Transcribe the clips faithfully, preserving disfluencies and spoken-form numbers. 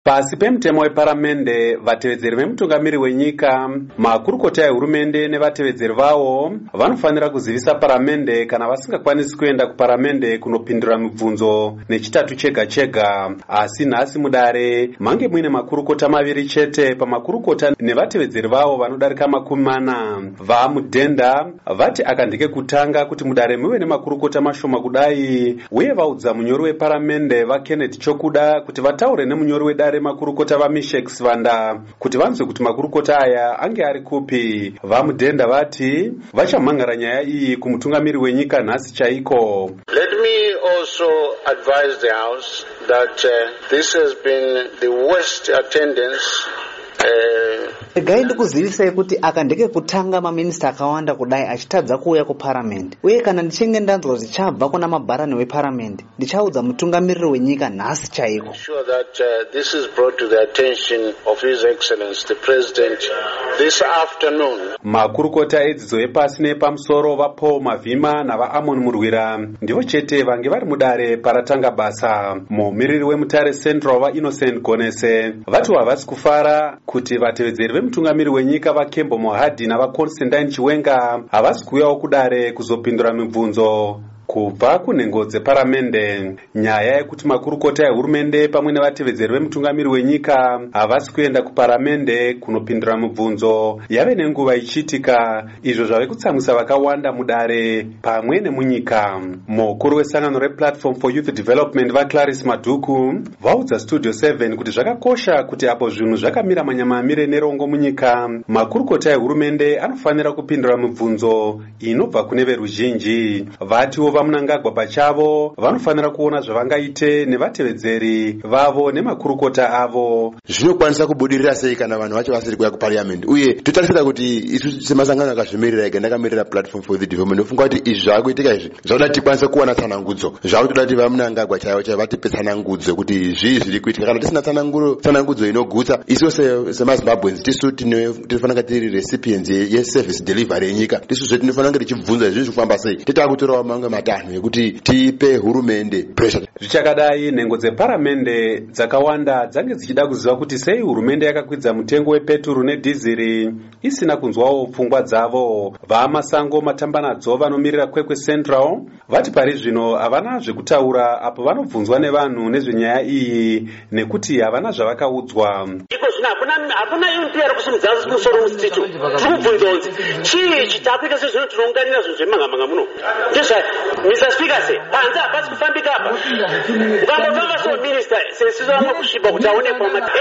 Pasi pemutemo weparamende, vatevedzeri vemutungamiri wenyika, makurukota ehurumende nevatevedzeri vavo vanofanira kuzivisa paramende kana vasingakwanisi kuenda kuparamende kunopindura mibvunzo nechitatu chega chega. Asi nhasi mudare mange muine makurukota maviri chete pamakurukota nevatevedzeri vavo vanodarika makumi mana. Vamudhenda vati akandike kutanga kuti mudare muve nemakurukota mashoma kudai, uye vaudza munyori weparamende vaKenneth Chokuda kuti vataure nemunyori wedare makurukota vaMishek Sivanda kuti vanzwe kuti makurukota aya ange ari kupi. Vamudhenda vati vachamhangara nyaya iyi kumutungamiri wenyika nhasi chaiko. Let me also advise the House that uh, this has been the worst attendance Regai ndikuzivisai kuti akandike kutanga maminista akawanda kudai achitadza kuuya kuparamende, uye kana ndichinge ndanzwa zvichabva kuna mabharani weparamende ndichaudza mutungamiriri wenyika nhasi chaiko. Sure that uh, this is brought to the attention of His Excellency the President this afternoon. Makurukota edzidzo yepasi nepamusoro vaPaul Mavhima navaAmon Murwira ndivo chete vange vari mudare paratanga basa. Mumiriri wemutare Central vaInnocent Gonese vati havasi kufara kuti vatevedzeri vemutungamiri wenyika vaKembo Mohadhi navaConstantine Chiwenga havasi kuuyawo kudare kuzopindura mibvunzo kubva kunhengo dzeparamende. Nyaya yekuti makurukota ehurumende pamwe nevatevedzeri vemutungamiri wenyika havasi kuenda kuparamende kunopindura mibvunzo yave nenguva ichiitika, izvo zvave kutsamwisa vakawanda mudare pamwe nemunyika. Mukuru wesangano rePlatform for Youth Development vaClarice Madhuku vaudza Studio seven kuti zvakakosha kuti apo zvinhu zvakamira manyamamire nerongo munyika, makurukota ehurumende anofanira kupindura mibvunzo inobva kune veruzhinji. Vatiwo vamunangagwa pachavo vanofanira kuona zvavangaite nevatevedzeri vavo nemakurukota avo. Zvinokwanisa kubudirira sei kana vanhu vacho vasiri kuya kuparliament, uye totarisira kuti isu semasangano akazvimirira ega ndakamirira Platform for the Development ndofunga kuti izvi zvaakuitika izvi zvauda tikwanise kuwana tsanangudzo, zvaakutoda kuti vamunangagwa chaivo chaivo vatipe tsanangudzo kuti zvii zviri kuitika. Kana tisina tsanangudzo inogutsa, isu semazimbabweans tisu tinofanira tiri recipients yeservice delivery yenyika, tisu zvetinofanira kuti tichibvunza izvi zviri kufamba sei, titakutorawo mamwe matanho ekuti tipe hurumende pressure. Zvichakadai nhengo dzeparamende dzakawanda dzange dzichida kuziva kuti sei hurumende yakakwidza mutengo wepeturu nedhiziri isina kunzwawo pfungwa dzavo. Vamasango Matambanadzo vanomirira Kwekwe Central vati pari zvino havana zvekutaura apo vanobvunzwa nevanhu nezvenyaya iyi nekuti havana zvavakaudzwa. Iko zvino hakuna hakuna unity yari kusimudza musoro musiticho. Tikubvunzonzi chii chitakuita sezvino tinounganira zvinhu zvemangamanga muno. Ndezva Mister Speaker say panza hapasi kufambika apa. Ukambofamba seminister sesizo vamwe kusviba kuti aonekwa mati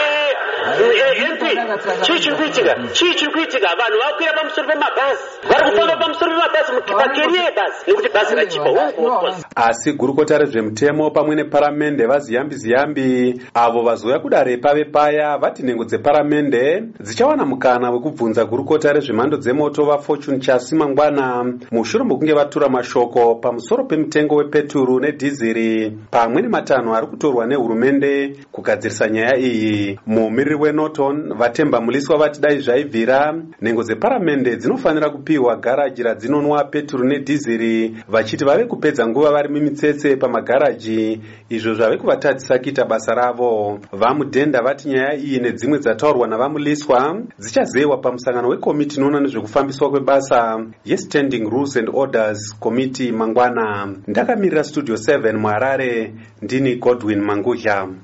eh M P chii chiri kuitika chii chiri kuitika vanhu vakwira pamusoro pemabhazi vari kufamba pamusoro pemabhazi pakeriye yebhazi nekuti bhazi rachipa hungu. Asi gurukota rezvemutemo pamwe neparamende vaziyambi ziyambi avo vazouya kudare pave paya vati nhengo dzeparamende dzichawana mukana wekubvunza gurukota rezvemhando dzemoto vaFortune Chasi mangwana mushure mokunge vatura mashoko pamusoro pemitengo wepeturu nedhiziri pamwe nematanho ari kutorwa nehurumende kugadzirisa nyaya iyi. Mumiriri weNorton vaTemba Muliswa vati dai zvaibvira nhengo dzeparamende dzinofanira kupiwa garaji radzinonwa peturu nedhiziri vachiti vave kupedza nguva vari mumitsetse pamagaraji, izvo zvave kuvatadzisa kuita basa ravo. Vamudhenda vati nyaya iyi nedzimwe dzataurwa navaMuliswa dzichazewa pamusangano wekomiti inoona nezvekufambiswa kwebasa yeStanding Rules and Orders Committee mangwana. Ndakamirira Studio seven muHarare, ndini Godwin Mangudya.